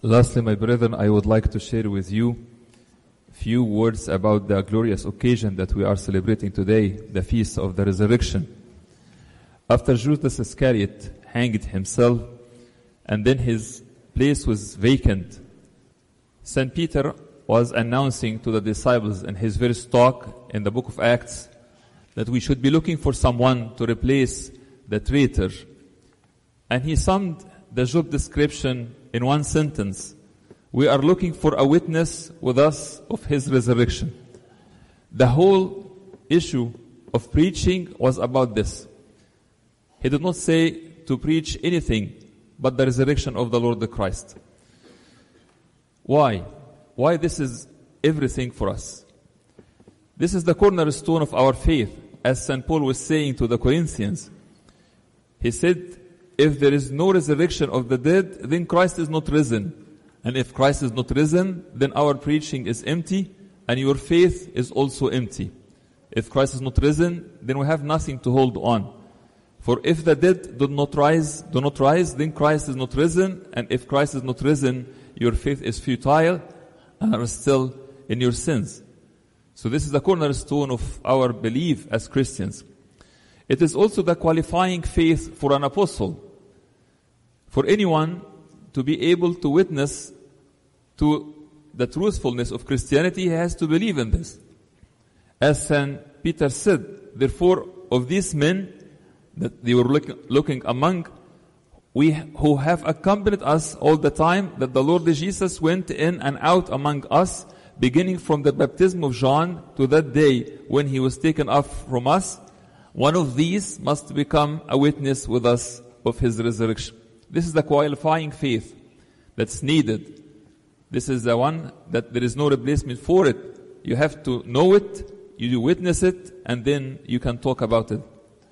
Lastly, my brethren, I would like to share with you a few words about the glorious occasion that we are celebrating today, the Feast of the Resurrection. After Judas Iscariot hanged himself, and then his place was vacant, St. Peter was announcing to the disciples in his first talk in the book of Acts that we should be looking for someone to replace the traitor. And he summed the job description in one sentence: we are looking for a witness with us of his resurrection. The whole issue of preaching was about this. He did not say to preach anything but the resurrection of the Lord Christ. Why? Why this is everything for us? This is the cornerstone of our faith, as St. Paul was saying to the Corinthians. He said, if there is no resurrection of the dead, then Christ is not risen. And if Christ is not risen, then our preaching is empty, and your faith is also empty. If Christ is not risen, then we have nothing to hold on. For if the dead do not rise, then Christ is not risen, and if Christ is not risen, your faith is futile, and are still in your sins. So this is the cornerstone of our belief as Christians. It is also the qualifying faith for an apostle. For anyone to be able to witness to the truthfulness of Christianity, he has to believe in this. As St. Peter said, therefore, of these men that they were looking among, we who have accompanied us all the time, that the Lord Jesus went in and out among us, beginning from the baptism of John to that day when he was taken up from us, one of these must become a witness with us of his resurrection. This is the qualifying faith that's needed. This is the one that there is no replacement for it. You have to know it, you witness it, and then you can talk about it.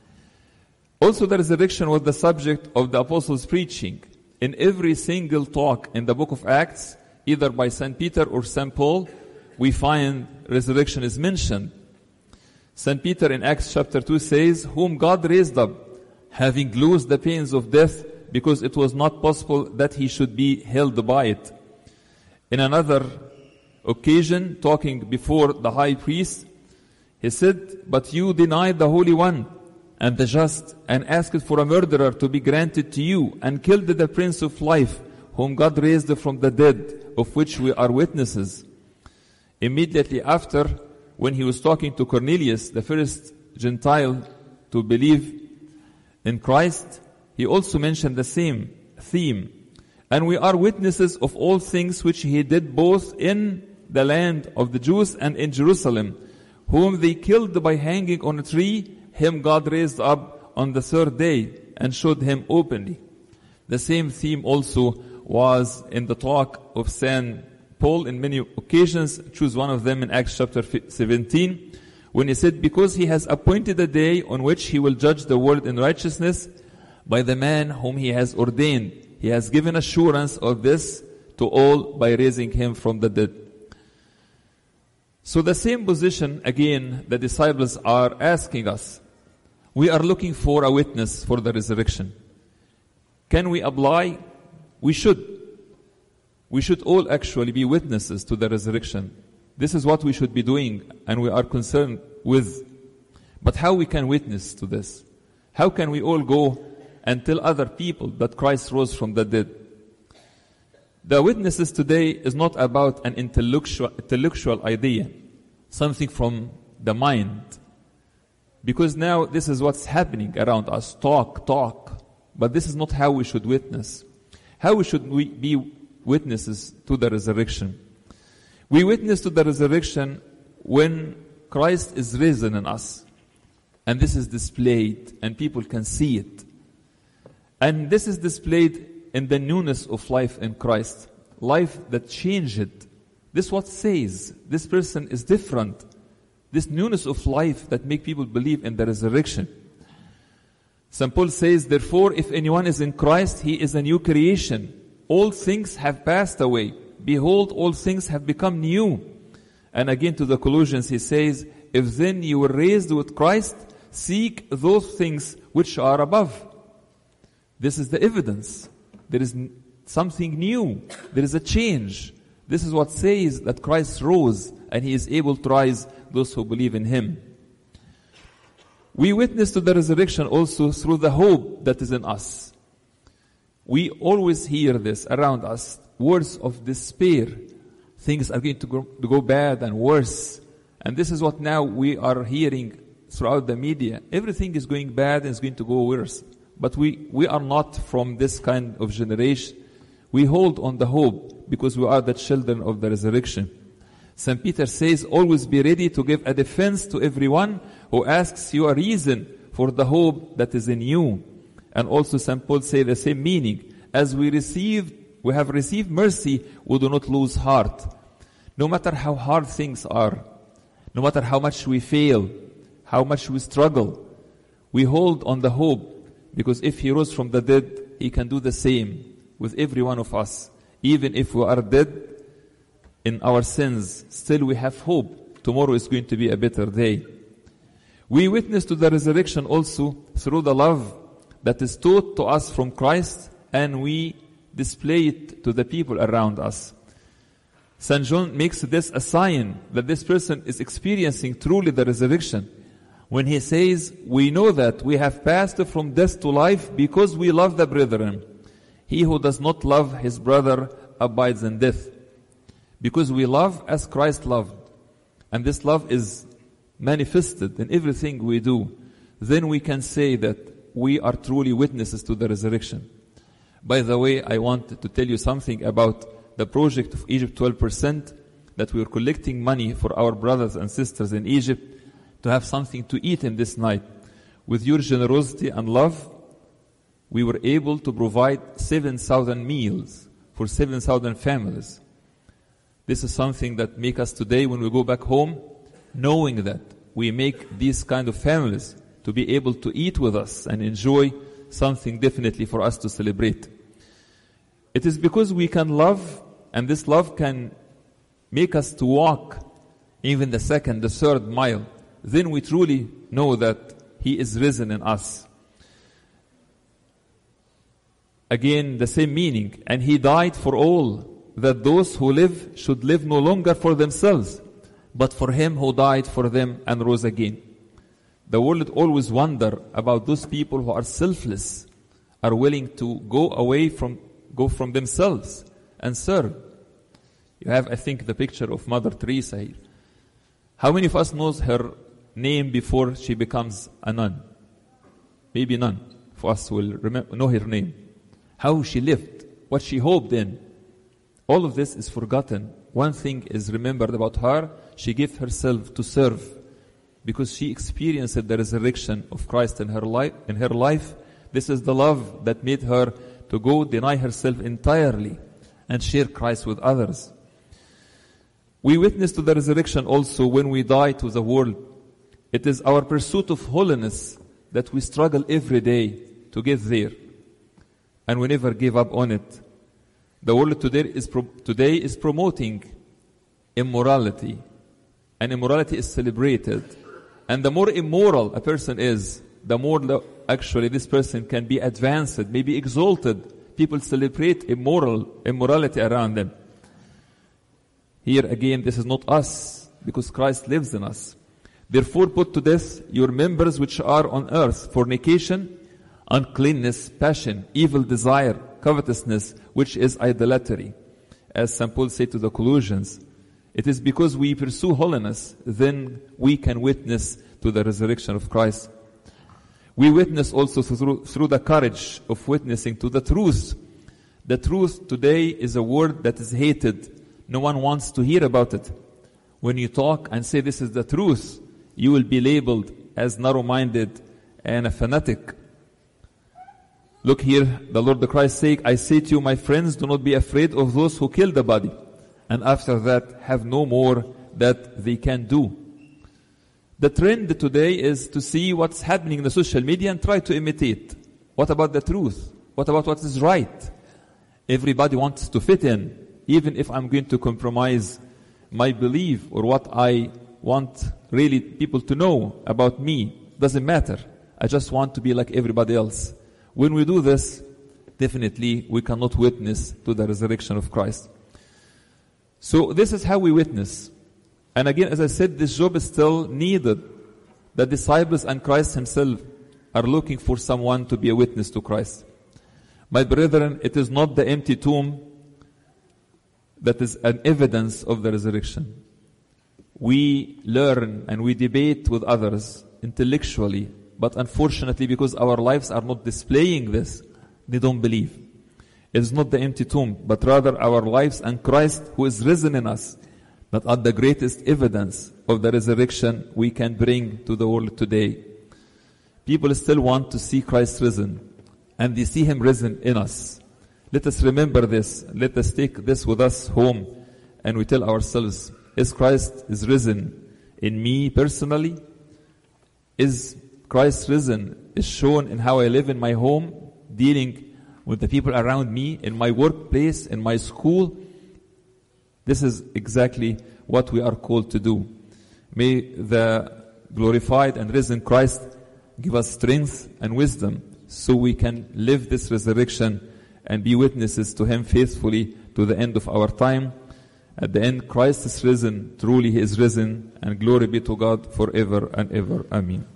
Also, the resurrection was the subject of the apostles' preaching. In every single talk in the book of Acts, either by St. Peter or St. Paul, we find resurrection is mentioned. St. Peter in Acts chapter 2 says, whom God raised up, having loosed the pains of death, because it was not possible that he should be held by it. In another occasion, talking before the high priest, he said, but you denied the Holy One and the just, and asked for a murderer to be granted to you, and killed the Prince of Life, whom God raised from the dead, of which we are witnesses. Immediately after, when he was talking to Cornelius, the first Gentile to believe in Christ, he also mentioned the same theme. And we are witnesses of all things which he did both in the land of the Jews and in Jerusalem, whom they killed by hanging on a tree, him God raised up on the third day and showed him openly. The same theme also was in the talk of St. Paul in many occasions. Choose one of them in Acts chapter 17, when he said, because he has appointed a day on which he will judge the world in righteousness by the man whom he has ordained. He has given assurance of this to all by raising him from the dead. So the same position, again, the disciples are asking us. We are looking for a witness for the resurrection. Can we apply? We should. We should all actually be witnesses to the resurrection. This is what we should be doing, and we are concerned with. But how we can witness to this? How can we all go and tell other people that Christ rose from the dead? The witnesses today is not about an intellectual idea, something from the mind. Because now this is what's happening around us. Talk. But this is not how we should witness. How should we be witnesses to the resurrection? We witness to the resurrection when Christ is risen in us. And this is displayed and people can see it. And this is displayed in the newness of life in Christ. Life that changed. This what says this person is different. This newness of life that make people believe in the resurrection. St. Paul says, therefore, if anyone is in Christ, he is a new creation. All things have passed away. Behold, all things have become new. And again to the Colossians he says, if then you were raised with Christ, seek those things which are above. This is the evidence. There is something new. There is a change. This is what says that Christ rose and he is able to rise those who believe in him. We witness to the resurrection also through the hope that is in us. We always hear this around us, words of despair. Things are going to go bad and worse. And this is what now we are hearing throughout the media. Everything is going bad and is going to go worse. But we are not from this kind of generation. We hold on the hope because we are the children of the resurrection. St. Peter says, always be ready to give a defense to everyone who asks you a reason for the hope that is in you. And also St. Paul says the same meaning. As we have received mercy, we do not lose heart. No matter how hard things are, no matter how much we fail, how much we struggle, we hold on the hope, because if he rose from the dead, he can do the same with every one of us. Even if we are dead in our sins, still we have hope. Tomorrow is going to be a better day. We witness to the resurrection also through the love that is taught to us from Christ, and we display it to the people around us. St. John makes this a sign that this person is experiencing truly the resurrection. When he says, we know that we have passed from death to life because we love the brethren. He who does not love his brother abides in death. Because we love as Christ loved. And this love is manifested in everything we do. Then we can say that we are truly witnesses to the resurrection. By the way, I want to tell you something about the project of Egypt 12%, that we are collecting money for our brothers and sisters in Egypt to have something to eat in this night. With your generosity and love, we were able to provide 7,000 meals for 7,000 families. This is something that makes us today, when we go back home, knowing that we make these kind of families to be able to eat with us and enjoy something definitely for us to celebrate. It is because we can love, and this love can make us to walk even the second, the third mile. Then we truly know that he is risen in us. Again, the same meaning. And he died for all, that those who live should live no longer for themselves, but for him who died for them and rose again. The world always wonder about those people who are selfless, are willing to go from themselves and serve. You have, I think, the picture of Mother Teresa here. How many of us knows her name before she becomes a nun? Maybe none of us will know her name. How she lived, what she hoped in. All of this is forgotten. One thing is remembered about her. She gave herself to serve because she experienced the resurrection of Christ in her life. This is the love that made her to go deny herself entirely and share Christ with others. We witness to the resurrection also when we die to the world. It is our pursuit of holiness that we struggle every day to get there. And we never give up on it. The world today is promoting immorality. And immorality is celebrated. And the more immoral a person is, the more actually this person can be advanced, maybe exalted. People celebrate immorality around them. Here again, this is not us, because Christ lives in us. Therefore put to death your members which are on earth: fornication, uncleanness, passion, evil desire, covetousness, which is idolatry. As St. Paul said to the Colossians, it is because we pursue holiness, then we can witness to the resurrection of Christ. We witness also through the courage of witnessing to the truth. The truth today is a word that is hated. No one wants to hear about it. When you talk and say this is the truth, you will be labeled as narrow-minded and a fanatic. Look here, the Lord Christ said, I say to you, my friends, do not be afraid of those who kill the body, and after that have no more that they can do. The trend today is to see what's happening in the social media and try to imitate. What about the truth? What about what is right? Everybody wants to fit in, even if I'm going to compromise my belief or what I want really people to know about me. Doesn't matter. I just want to be like everybody else. When we do this, definitely we cannot witness to the resurrection of Christ. So this is how we witness. And again, as I said, this job is still needed. The disciples and Christ himself are looking for someone to be a witness to Christ. My brethren, it is not the empty tomb that is an evidence of the resurrection. We learn and we debate with others intellectually, but unfortunately, because our lives are not displaying this, they don't believe. It is not the empty tomb, but rather our lives and Christ who is risen in us that are the greatest evidence of the resurrection we can bring to the world today. People still want to see Christ risen, and they see him risen in us. Let us remember this. Let us take this with us home, and we tell ourselves, is Christ is risen in me personally? Is Christ risen is shown in how I live in my home, dealing with the people around me, in my workplace, in my school? This is exactly what we are called to do. May the glorified and risen Christ give us strength and wisdom so we can live this resurrection and be witnesses to him faithfully to the end of our time. At the end, Christ is risen. Truly he is risen. And glory be to God forever and ever. Amen.